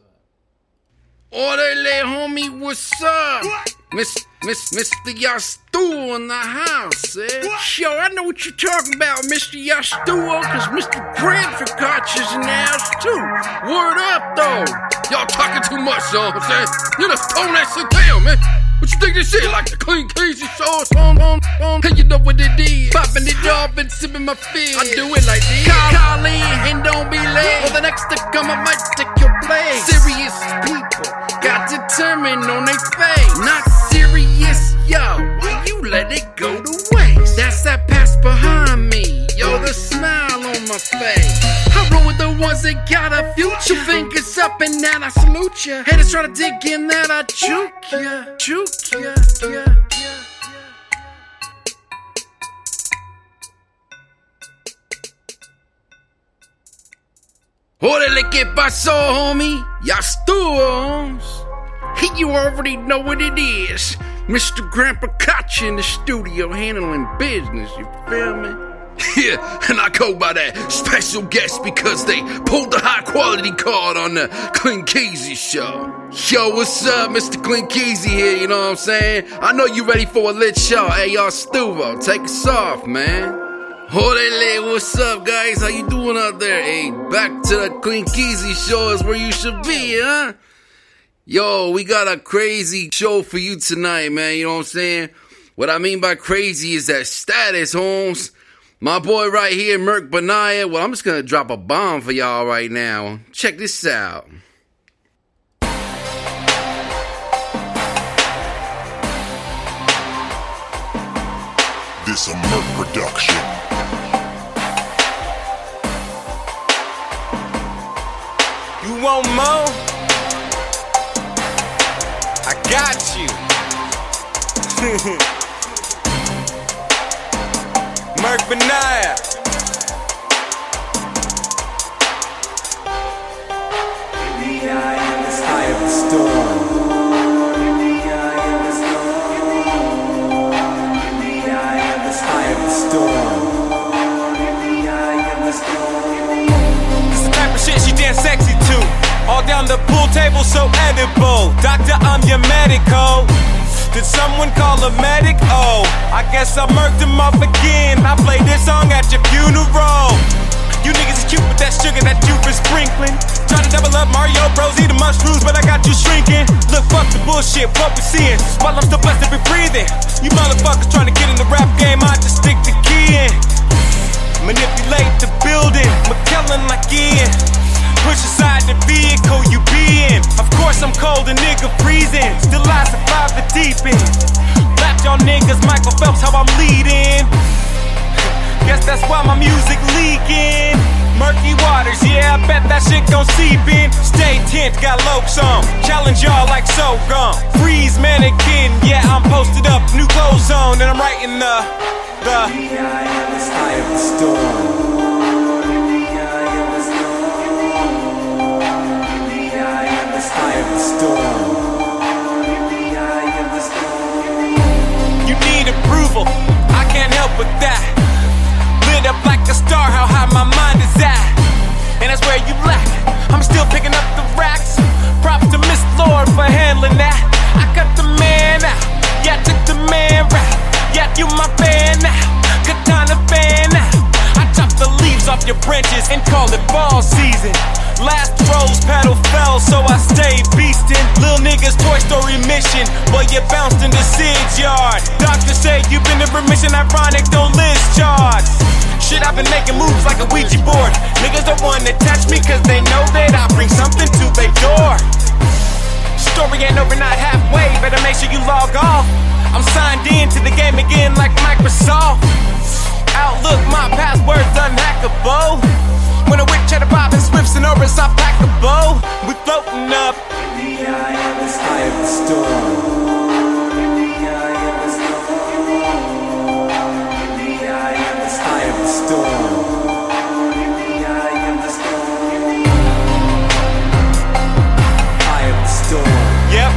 Orderly homie, what's up? Mr. Yastuo in the house, eh? Yo, I know what you're talking about, Mr. Yastuo, cause Mr. Bradford Gotcha's in the house too. Word up, though. Y'all talking too much, you know what I'm saying? You just tone that shit down, man. What you think this shit like the Clean Casey sauce on? Hey, you know what it is. Popping it off and sipping my fizz. I do it like this. Call in and don't be late. For the next to come, I might take your place. Serious people got determined on their face. Not serious, yo. Why you let it go to waste? That's that pass behind me. Yo, the smile on my face. I roll with the ones that got a future. Fingers up and down, I salute ya. Haters try to dig in that, I juke ya. Órale, ¿qué pasó, homie? Yastuo. You already know what it is. Mr. Grandpa Gotcha in the studio handling business, you feel me? Yeah, and I go by that special guest because they pulled the high quality card on the Clean Casey show. Yo, what's up, Mr. Clean Casey here, you know what I'm saying? I know you ready for a lit show. Hey, y'all, Stuvo, take us off, man. Orale, what's up, guys? How you doing out there? Hey, back to the Clean Casey show is where you should be, huh? Yo, we got a crazy show for you tonight, man, you know what I'm saying? What I mean by crazy is that status, Holmes. My boy right here, Merk Benaya. Well, I'm just gonna drop a bomb for y'all right now. Check this out. This a Merk production. You want more? I got you. Merk Benaya. In the eye of the storm. In the eye of the storm. In the eye of the storm. In the eye of the storm. This the type of shit she dance sexy to. All down the pool table, so edible. Doctor, I'm your medico. Did someone call a medic? Oh, I guess I murked him off again. I played this song at your funeral. You niggas is cute with that sugar that you've been sprinkling. Try to double up Mario Bros, eating mushrooms, but I got you shrinking. Look, fuck the bullshit, what we seeing. While I'm still blessed to be breathing. You motherfuckers trying to get in the rap game, I just stick the key in. Manipulate the building, McKellen like Ian. Push aside the vehicle you be in. Of course I'm cold, a nigga freezing. Still I survive the deep end. Lap y'all niggas, Michael Phelps, how I'm leading. Guess that's why my music leaking. Murky waters, yeah, I bet that shit gon' seep in. Stay tense, got Lokes on. Challenge y'all like so gone. Freeze mannequin, yeah, I'm posted up, new clothes on. And I'm writing the eye of the storm. You need approval, I can't help with that. Lit up like a star, how high my mind is at. And that's where you lack. I'm still picking up the racks. Props to Miss Lord for handling that. I cut the man out, yeah, I took the man rap. Yeah, you my fan now, katana fan now. I chop the leaves off your branches and call it fall season. Last rose petal fell, so I stayed beastin'. Lil' niggas Toy Story mission, but you bounced in the Sid's yard. Doctor said you've been in remission, ironic, don't list charge. Shit, I've been making moves like a Ouija board. Niggas don't wanna touch me cause they know that I bring something to their door. Story ain't over, not halfway, better make sure you log off. I'm signed in to the game again like Microsoft. Outlook, my password's unhackable. When a witch had a bob and Swifts and Oris, I pack a bow. We floating up in the eye of the storm. In the eye of the storm. In the eye of the storm. In the eye of the storm. Eye of the storm. Yep.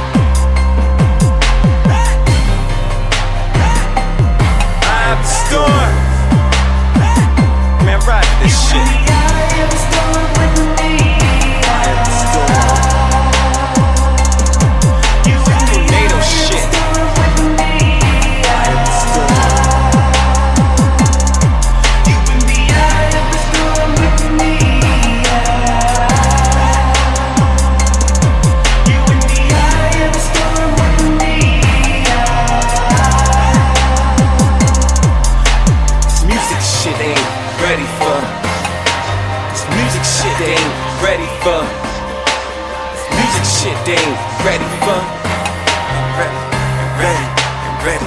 Eye of the storm. Man, ride this shit. ready for this music shit they ain't ready for. Ready.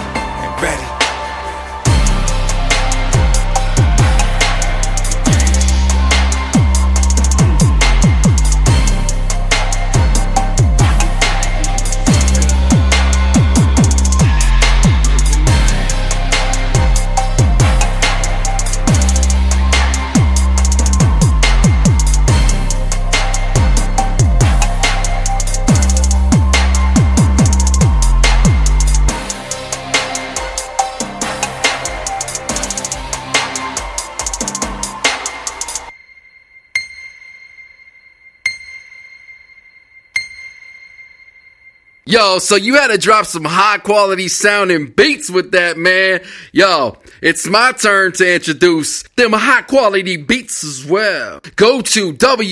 Yo, so you had to drop some high quality sounding beats with that, man. Yo, it's my turn to introduce them high quality beats as well. Go to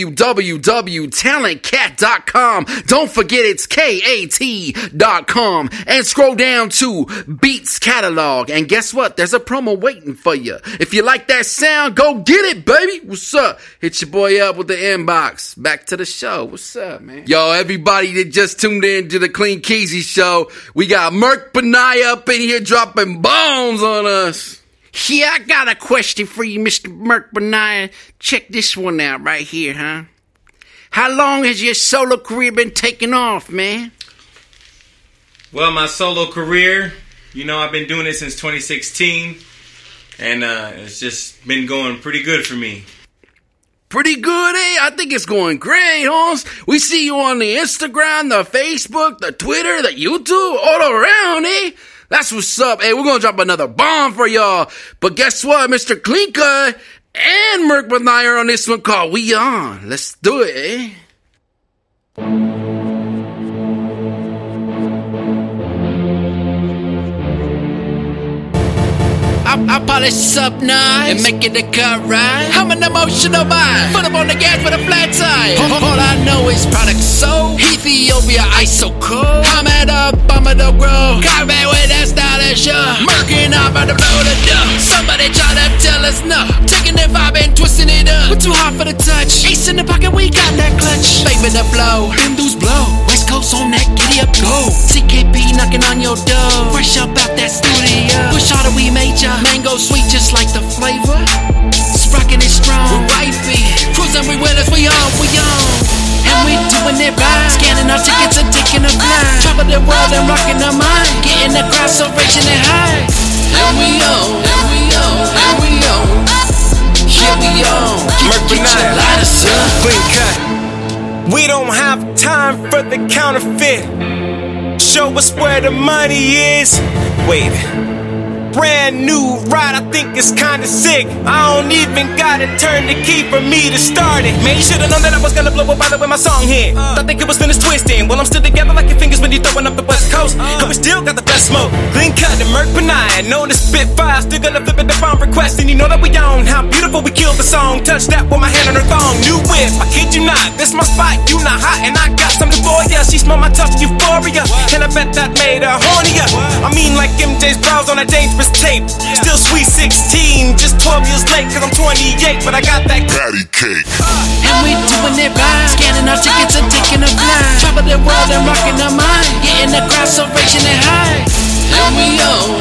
www.talentcat.com. Don't forget it's KAT.com and scroll down to Beats Catalog. And guess what? There's a promo waiting for you. If you like that sound, go get it, baby. What's up? Hit your boy up with the inbox. Back to the show. What's up, man? Yo, everybody that just tuned in to the Clean Keezy show, we got Merk Benaya up in here dropping bombs on us. Yeah, I got a question for you, Mr. Merk Benaya. Check this one out right here, huh? How long has your solo career been taking off, man? Well, my solo career, I've been doing it since 2016, and it's just been going pretty good for me. Pretty good, eh? I think it's going great, Holmes. We see you on the Instagram, the Facebook, the Twitter, the YouTube, all around, eh? That's what's up. Hey, we're gonna drop another bomb for y'all. But guess what? Mr. Clinka and Merk Benaya on this one called We On. Let's do it, eh? I polish this up nice and make it a cut right. I'm an emotional mind, put up on the gas with a flat tire. All I know is product sold. Ethiopia ice so cold. I'm at a bummer to grow. Combat with that stylish Merkin off at the blow the duck. Somebody try to tell us no. Taking the vibe and twisting it up. We're too hot for the touch. Ace in the pocket, we got that clutch. Baby the blow, Hindus blow. West Coast on that giddy up go. CKP knocking on your door. Fresh up out that studio. Push harder, we major. Mango sweet just like the flavor. It's rockin' it strong. We're wifey. Cruising we winners, we on. And we doing it right. Scanning our tickets and taking a flight. Travel the world and rocking our mind. Getting the crowd so raging and high. And we on. Here we on. Get your lighters up. Clean cut. We don't have time for the counterfeit. Show us where the money is. Wait. Brand new ride, I think it's kinda sick. I don't even gotta turn the key for me to start it. Man, you should've known that I was gonna blow up by the way my song hit. I think it was finished twisting. Well, I'm still together like your fingers when you throwing up the West Coast. Cause we still got the best smoke. Clean cut and Merk Benaya. Known to spit fire, still gonna flip it up on request. And you know that we on. How beautiful we killed the song. Touch that with my hand on her thong. New whip, I kid you not. This my spot, you not hot. And I got something for ya. She smelled my tough euphoria. And I bet that made her hornier. I mean like MJ's brows on a dangerous tape. Still sweet 16, just 12 years late. Cause I'm 28, but I got that patty cake. And we doing it right. Scanning our tickets and taking a flight. Travel the world and rocking our mind. Getting the crowd so raging and high. And we on.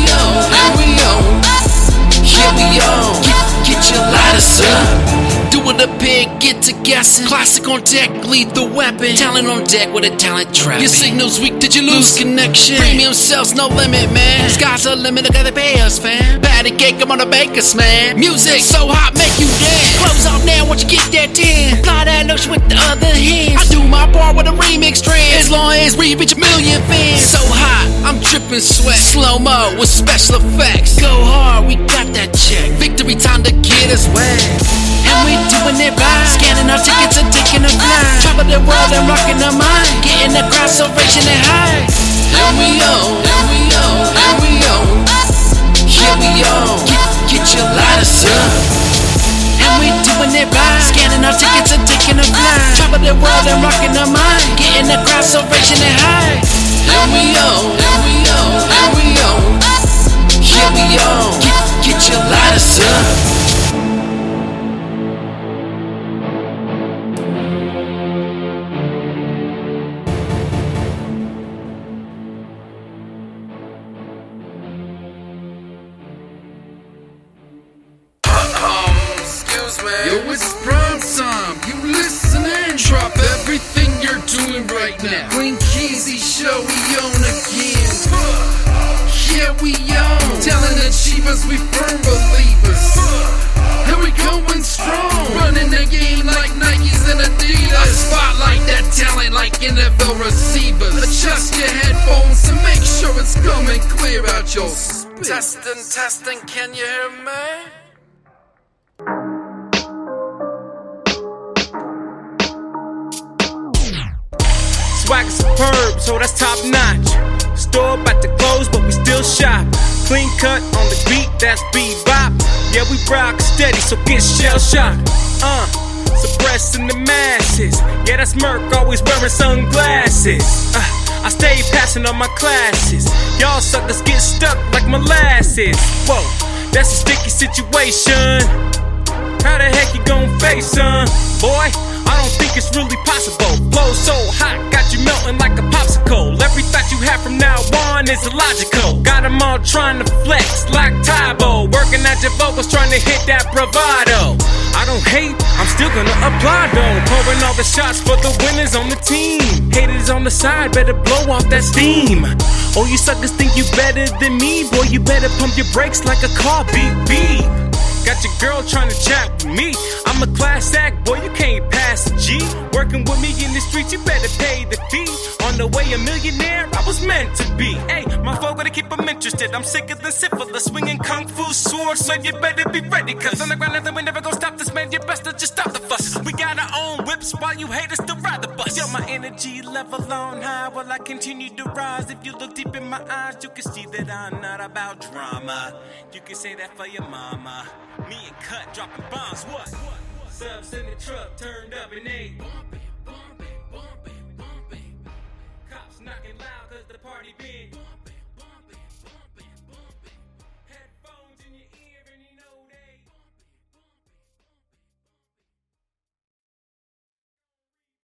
Here we on. Get your lighters up. Doing the big, get to guessing. Classic on deck, lethal weapon. Talent on deck with a talent trap. Your signal's weak, did you lose connection? Premium sales, no limit, man. Sky's the limit, look how they pay us, fam. Patty cake, I'm on the baker's, man. Music so hot, make you dance. Close off now, once you get that 10. Fly that lotion with the other hand. I do my part with a remix trend. As long as we reach 1 million fans. So hot, I'm dripping sweat. Slow-mo with special effects. Go hard, we got that check. Victory time to get us wet. And we doing it right. Scanning our tickets and taking a flight. Travel the world and rocking our mind. Getting the crowd so raging and high. And we on. Here we on. Get your lighters up. And we doing it right. Scanning our tickets and taking a flight. Travel the world and rocking our mind. Getting the crowd so raging and high. And we on. Here we on. Get your lighters up. now. Queen Keezy show, we on again. Yeah, we on. Telling achievers we firm believers. And we going strong. Running the game like Nikes and Adidas. Spotlight that talent like NFL receivers. Adjust your headphones to make sure it's coming clear out your speakers. Testing, can you hear me? Swag is superb, so that's top notch. Store about to close, but we still shop. Clean cut on the beat, that's bebop. Yeah, we rock steady, so get shell shocked. Suppressing the masses. Yeah, that's Merc, always wearing sunglasses. I stay passing on my classes. Y'all suckers get stuck like molasses. Whoa, that's a sticky situation. How the heck you gon' face, son? Boy, I don't think it's really possible. Flow so hot, got you melting like a popsicle. Every thought you have from now on is illogical. Got them all trying to flex like Tybo. Working at your vocals, trying to hit that bravado. I don't hate, I'm still gonna apply though. Pouring all the shots for the winners on the team. Haters on the side, better blow off that steam. Oh, you suckers think you better than me? Boy, you better pump your brakes like a car, beep beep. Got your girl trying to chat with me. I'm a class act, boy, you can't pass a G. Working with me in the streets, you better pay the fee. On the way a millionaire, I was meant to be. Hey, my folk gotta keep them interested. I'm sicker than syphilis, swinging kung fu swords, so you better be ready. Cause on the ground, nothing, we never gonna stop this, man. You best to just stop the fuss. We got our own whips while you haters still ride the bus. Yo, my energy level on high while I continue to rise. If you look deep in my eyes, you can see that I'm not about drama. You can say that for your mama. Me and Cut dropping bombs, what? Subs in the truck turned up in 8.